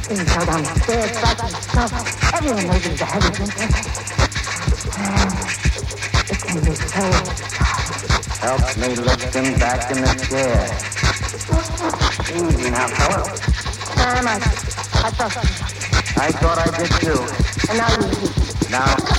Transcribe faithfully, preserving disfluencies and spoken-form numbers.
You go down the stairs, start to stuff. Everyone knows it's a heavy drinker. It can be so tough. Help me lift him back in the chair. Easy now, fella. Very much. I trust you. I thought I did too. And now you. Now,